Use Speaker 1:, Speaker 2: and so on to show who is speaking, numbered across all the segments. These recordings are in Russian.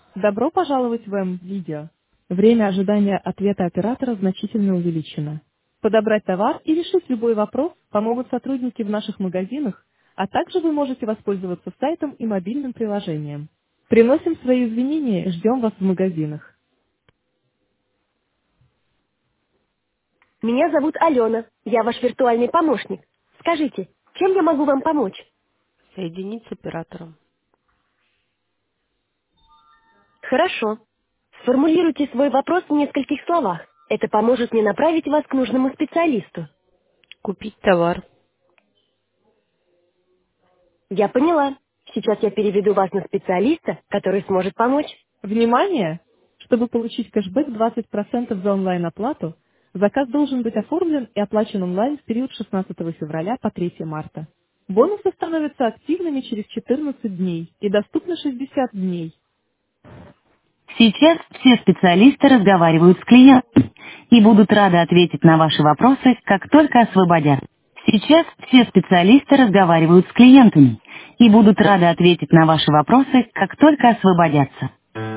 Speaker 1: Добро пожаловать в М-видео. Время ожидания ответа оператора значительно увеличено. Подобрать товар и решить любой вопрос помогут сотрудники в наших магазинах, а также вы можете воспользоваться сайтом и мобильным приложением. Приносим свои извинения и ждем вас в магазинах.
Speaker 2: Меня зовут Алена. Я ваш виртуальный помощник. Скажите, чем я могу вам помочь?
Speaker 3: Соединить с оператором.
Speaker 2: Хорошо. Сформулируйте свой вопрос в нескольких словах. Это поможет мне направить вас к нужному специалисту.
Speaker 3: Купить товар.
Speaker 2: Я поняла. Сейчас я переведу вас на специалиста, который сможет помочь.
Speaker 1: Внимание! Чтобы получить кэшбэк 20% за онлайн-оплату, заказ должен быть оформлен и оплачен онлайн в период с 16 февраля по 3 марта. Бонусы становятся активными через 14 дней и доступны 60 дней. Сейчас все специалисты разговаривают с клиентом и будут рады ответить на ваши вопросы, как только освободят. Сейчас все специалисты разговаривают с клиентами и будут рады ответить на ваши вопросы, как только освободятся.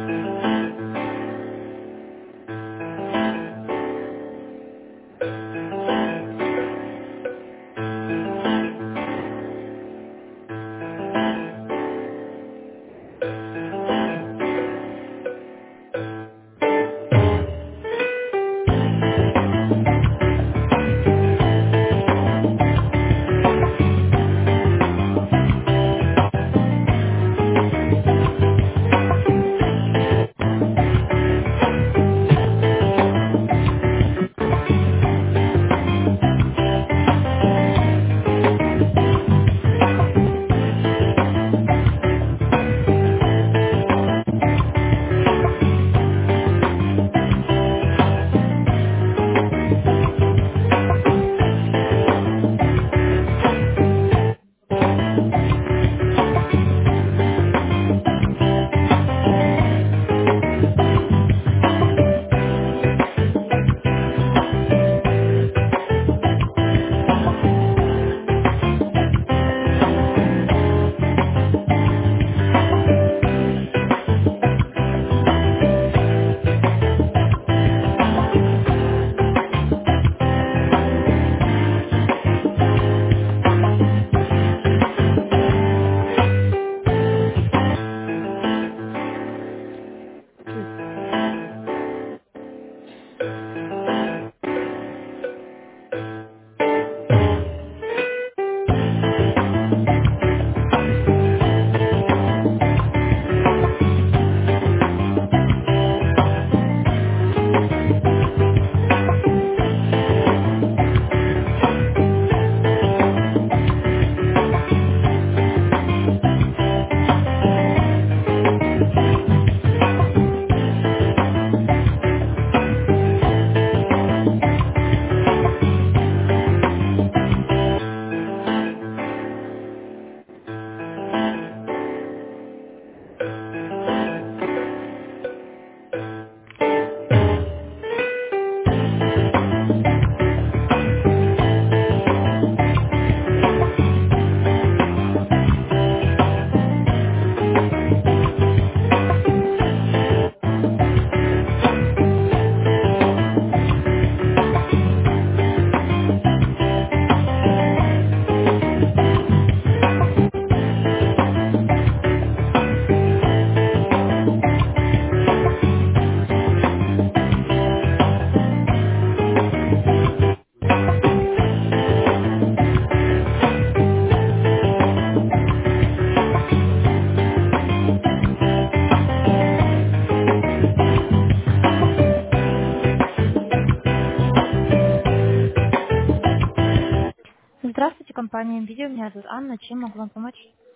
Speaker 1: Здравствуйте, компания Видео. Меня зовут Анна. Чем могу вам помочь?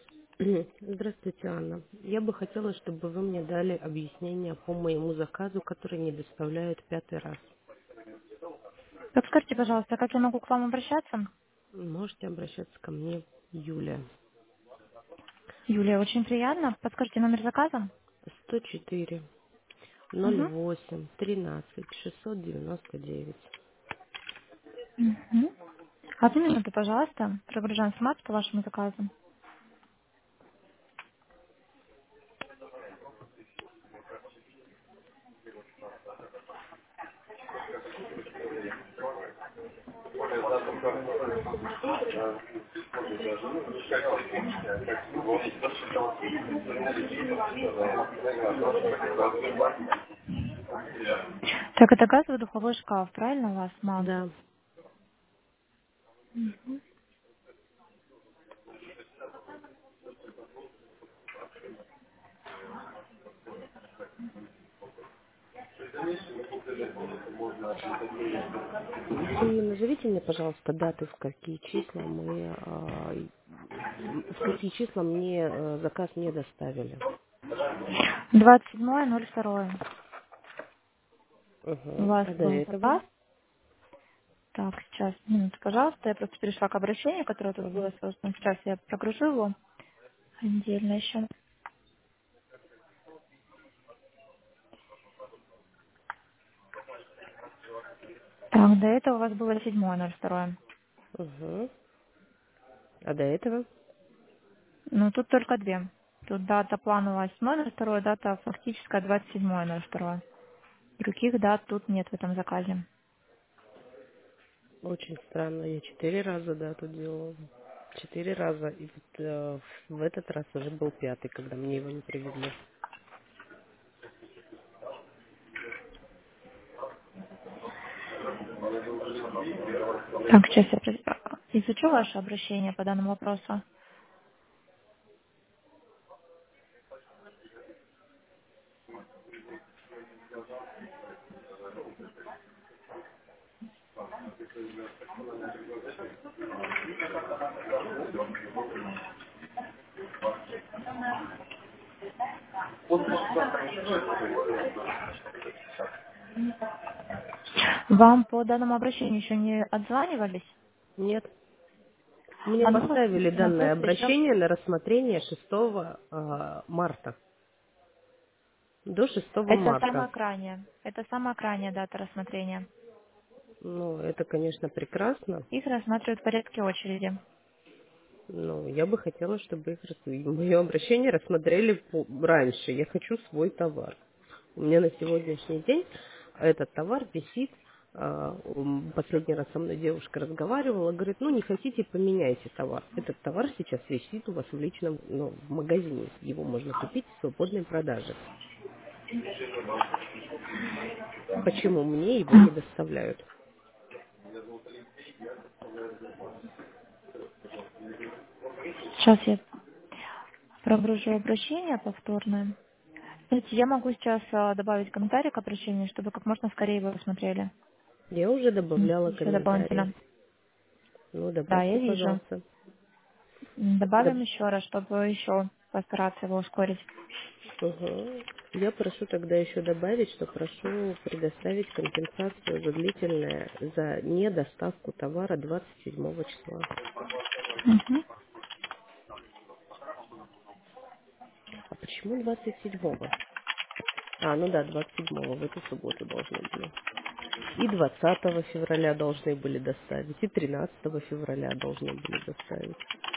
Speaker 3: Здравствуйте, Анна. Я бы хотела, чтобы вы мне дали объяснение по моему заказу, который не доставляют пятый раз.
Speaker 1: Подскажите, пожалуйста, как я могу к вам обращаться?
Speaker 3: Можете обращаться ко мне, Юлия.
Speaker 1: Юлия, очень приятно. Подскажите номер заказа?
Speaker 3: 104
Speaker 1: Угу.
Speaker 3: 08 13 699.
Speaker 1: Угу. Одну минуту, пожалуйста. Прогружаем информацию по вашему заказу. Так, это газовый духовой шкаф, правильно у вас, мам?
Speaker 3: Да. Вы назовите мне, пожалуйста, даты, в какие числа мне заказ не доставили.
Speaker 1: 27.02. У
Speaker 3: Угу.
Speaker 1: вас
Speaker 3: А до
Speaker 1: был
Speaker 3: этого?
Speaker 1: заказ. Так, сейчас, минуту, пожалуйста. Я просто перешла к обращению, которое тут было
Speaker 3: Угу.
Speaker 1: создано. Сейчас я прогружу его отдельно еще. Так, до этого у вас было 7.02.
Speaker 3: Угу. А до этого?
Speaker 1: Ну, тут только две. Тут дата плановая 7.02, дата фактическая 27.02. Других дат тут нет в этом заказе.
Speaker 3: Очень странно. Я 4 раза дату делала. 4 раза. И вот, в этот раз уже был 5-й, когда мне его не привезли.
Speaker 1: Так, сейчас я изучу ваше обращение по данному вопросу. Вам по данному обращению еще не отзванивались?
Speaker 3: Нет. Мне
Speaker 1: Оно у вас
Speaker 3: поставили данное
Speaker 1: находится еще...
Speaker 3: обращение на рассмотрение 6 марта. До 6
Speaker 1: Это
Speaker 3: марта.
Speaker 1: самая крайняя. Это самая крайняя дата рассмотрения.
Speaker 3: Ну, это, конечно, прекрасно.
Speaker 1: Их рассматривают в порядке очереди.
Speaker 3: Но я бы хотела, чтобы мое обращение рассмотрели раньше. Я хочу свой товар. У меня на сегодняшний день этот товар висит. Последний раз со мной девушка разговаривала, говорит, ну не хотите, поменяйте товар. Этот товар сейчас висит у вас в личном, в магазине. Его можно купить в свободной продаже. Почему мне его не доставляют?
Speaker 1: Сейчас я прогружу обращение повторное. Смотрите, я могу сейчас добавить комментарий к обращению, чтобы как можно скорее его рассмотрели.
Speaker 3: Я уже добавляла
Speaker 1: Еще
Speaker 3: комментарии.
Speaker 1: дополнительно.
Speaker 3: Ну,
Speaker 1: Да, я
Speaker 3: добавьте,
Speaker 1: вижу.
Speaker 3: пожалуйста.
Speaker 1: Добавим еще раз, чтобы еще постараться его ускорить.
Speaker 3: Угу. Я прошу тогда еще добавить, что прошу предоставить компенсацию за недоставку товара 27 числа.
Speaker 1: Мгм.
Speaker 3: А почему 27-го? Ну да, 27-го, в эту субботу должны были. И 20 февраля должны были доставить, и 13 февраля должны были доставить.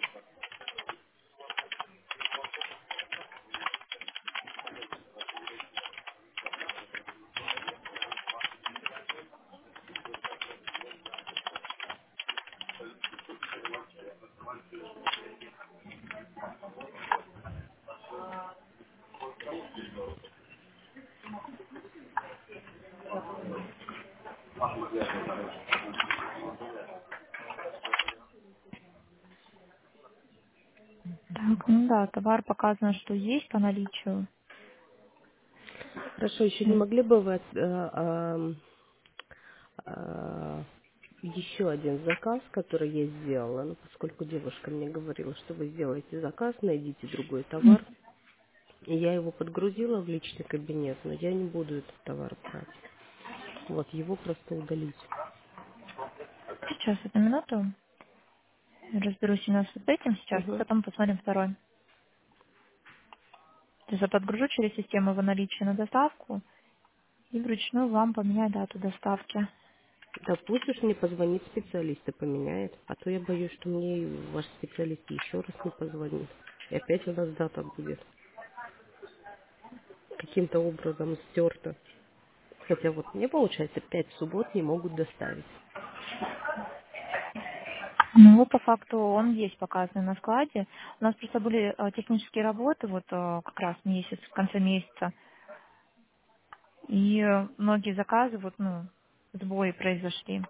Speaker 1: Так, ну да, товар показано, что есть по наличию.
Speaker 3: Хорошо, еще не могли бы вы еще один заказ, который я сделала, поскольку девушка мне говорила, что вы сделаете заказ, найдите другой товар. И я его подгрузила в личный кабинет, но я не буду этот товар брать. Вот, его просто удалить.
Speaker 1: Сейчас, одну минуту. Разберусь у нас с этим сейчас,
Speaker 3: Угу.
Speaker 1: потом посмотрим второй. То есть я подгружу через систему его наличия на доставку и вручную вам поменяю дату доставки.
Speaker 3: Да пусть уж мне позвонит специалист и поменяет, а то я боюсь, что мне ваш специалист еще раз не позвонит. И опять у нас дата будет каким-то образом стерта. Хотя вот мне, получается, 5 суббот не могут доставить.
Speaker 1: Ну, вот по факту он есть показанный на складе. У нас просто были технические работы, вот как раз месяц, в конце месяца. И многие заказы, вот, ну, сбои произошли.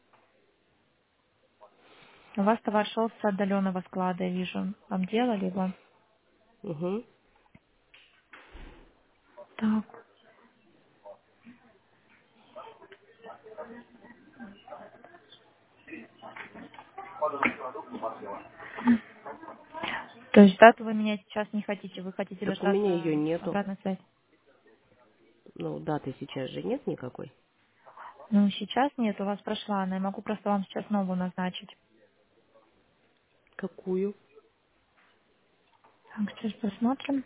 Speaker 1: У вас товар шел с отдаленного склада, я вижу. Там делали его.
Speaker 3: Угу.
Speaker 1: Так. То есть дату вы менять сейчас не хотите, вы хотите
Speaker 3: Так у меня ее
Speaker 1: дождаться
Speaker 3: нету.
Speaker 1: обратной связи?
Speaker 3: Ну, даты сейчас же нет никакой.
Speaker 1: Ну, сейчас нет, у вас прошла она, я могу просто вам сейчас новую назначить.
Speaker 3: Какую?
Speaker 1: Так, сейчас посмотрим.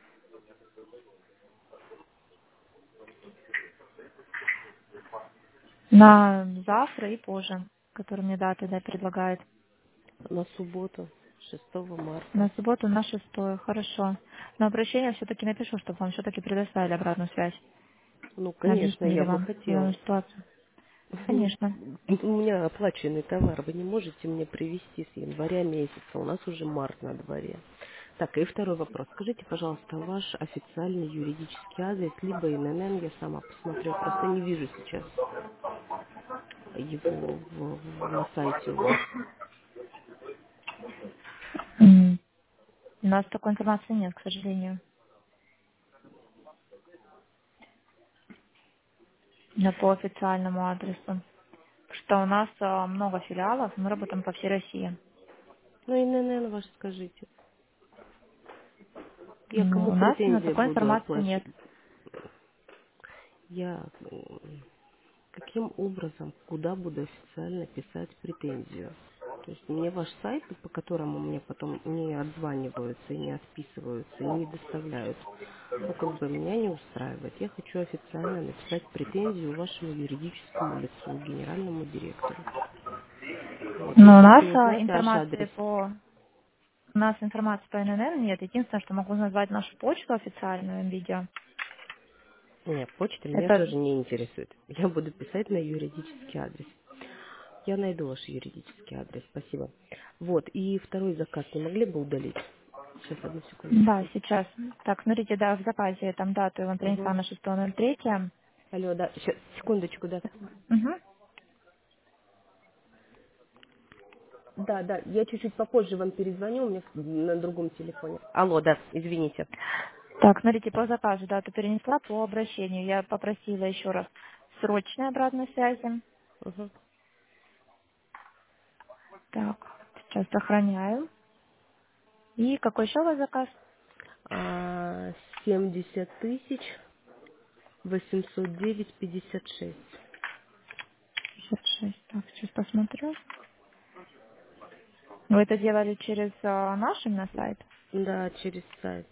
Speaker 1: На завтра и позже, который мне даты предлагает.
Speaker 3: На субботу, 6 марта.
Speaker 1: На субботу на 6. Хорошо. Но обращение все-таки напишу, чтобы вам все-таки предоставили обратную связь.
Speaker 3: Ну, конечно,
Speaker 1: Объяснили
Speaker 3: я бы
Speaker 1: вам данную
Speaker 3: хотела.
Speaker 1: ситуацию. Конечно.
Speaker 3: У меня оплаченный товар. Вы не можете мне привезти с января месяца. У нас уже март на дворе. Так, и второй вопрос. Скажите, пожалуйста, ваш официальный юридический адрес, либо ИНН, я сама посмотрю. Просто не вижу сейчас его на сайте у вас.
Speaker 1: М, У нас такой информации нет, к сожалению. По официальному адресу. Что у нас много филиалов, мы работаем по всей России.
Speaker 3: Ну, ИНН ваш скажите. Я
Speaker 1: Ну,
Speaker 3: кому
Speaker 1: у нас
Speaker 3: претензии
Speaker 1: такой
Speaker 3: буду
Speaker 1: информации нет.
Speaker 3: оплачивать? Я каким образом, куда буду официально писать претензию? То есть мне ваш сайт, по которому мне потом не отзваниваются, и не отписываются, и не доставляют, ну, как бы меня не устраивает. Я хочу официально написать претензию вашему юридическому лицу, генеральному директору. Вот, я
Speaker 1: Но у нас
Speaker 3: хочу узнать ваш
Speaker 1: информации
Speaker 3: адрес.
Speaker 1: у нас информации по ННН нет. Единственное, что могу назвать нашу почту официальную видео.
Speaker 3: Нет, почта меня
Speaker 1: Это,
Speaker 3: тоже не интересует. Я буду писать на юридический адрес. Я найду ваш юридический адрес, спасибо. Вот, и второй заказ не могли бы удалить? Сейчас, одну
Speaker 1: да,
Speaker 3: секундочку.
Speaker 1: сейчас. Так, смотрите, да, в заказе там дату я вам принесла
Speaker 3: Угу.
Speaker 1: на 6.03.
Speaker 3: Алло, да, сейчас, секундочку, да.
Speaker 1: Угу.
Speaker 3: Да, да, я чуть-чуть попозже вам перезвоню, у меня на другом телефоне. Алло, да, извините.
Speaker 1: Так, смотрите, по заказу дату перенесла, по обращению я попросила еще раз срочной обратной связи.
Speaker 3: Угу.
Speaker 1: Так, сейчас сохраняю. И какой еще у вас заказ?
Speaker 3: 70 тысяч 809,56.
Speaker 1: 56. Так, сейчас посмотрю. Вы это делали через наш на сайт?
Speaker 3: Да, через сайт.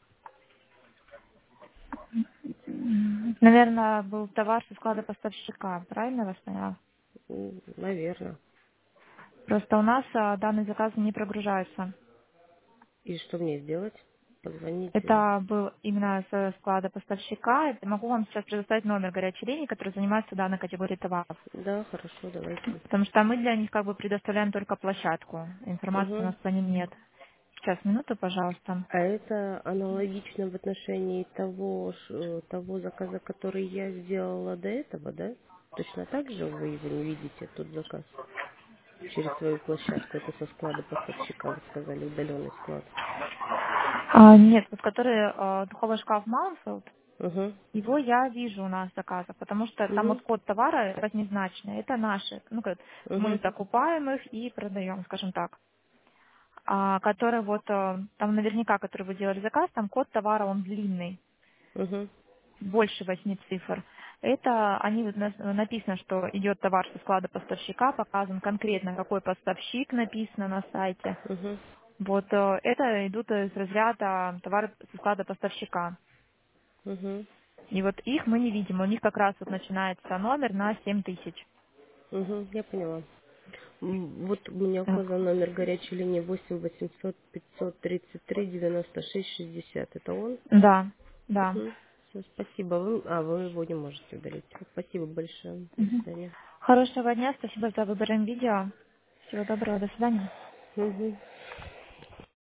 Speaker 1: Наверное, был товар со склада поставщика, правильно я вас поняла?
Speaker 3: Наверное.
Speaker 1: Просто у нас данный заказ не прогружается.
Speaker 3: И что мне сделать? Позвонить?
Speaker 1: Это был именно со склада поставщика. Могу вам сейчас предоставить номер горячей линии, который занимается данной категорией товаров.
Speaker 3: Да, хорошо, давайте.
Speaker 1: Потому что мы для них как бы предоставляем только площадку. Информации у
Speaker 3: Угу.
Speaker 1: нас по ним нет. Сейчас, минуту, пожалуйста.
Speaker 3: А это аналогично в отношении того заказа, который я сделала до этого, да? Точно так же вы его не видите, тот заказ? Через свою площадку. Это со склада поставщика, вы сказали, удаленный склад.
Speaker 1: Нет, вот который духовой шкаф Маунфилд,
Speaker 3: Угу.
Speaker 1: его я вижу у нас заказов, потому что там
Speaker 3: Угу.
Speaker 1: вот код товара восьмизначный, это наши. Ну, как мы
Speaker 3: Угу.
Speaker 1: закупаем их и продаем, скажем так. Который вот, там наверняка, который вы делали заказ, там код товара, он длинный,
Speaker 3: Угу.
Speaker 1: больше 8 цифр. Это они вот написано, что идет товар со склада поставщика, показан конкретно, какой поставщик написано на сайте.
Speaker 3: Угу.
Speaker 1: Вот это идут из разряда товары со склада поставщика.
Speaker 3: Угу.
Speaker 1: И вот их мы не видим. У них как раз вот начинается номер на 7000.
Speaker 3: Угу. Я поняла. Вот у меня
Speaker 1: Так.
Speaker 3: указан номер горячей линии 8 800 533 96 60. Это он?
Speaker 1: Да, да.
Speaker 3: Угу. Все, спасибо. Вы его не можете удалить. Спасибо большое. До
Speaker 4: Мгм.
Speaker 3: свидания.
Speaker 4: Хорошего дня, спасибо за выбор видео. Всего доброго, до свидания.
Speaker 3: Мгм.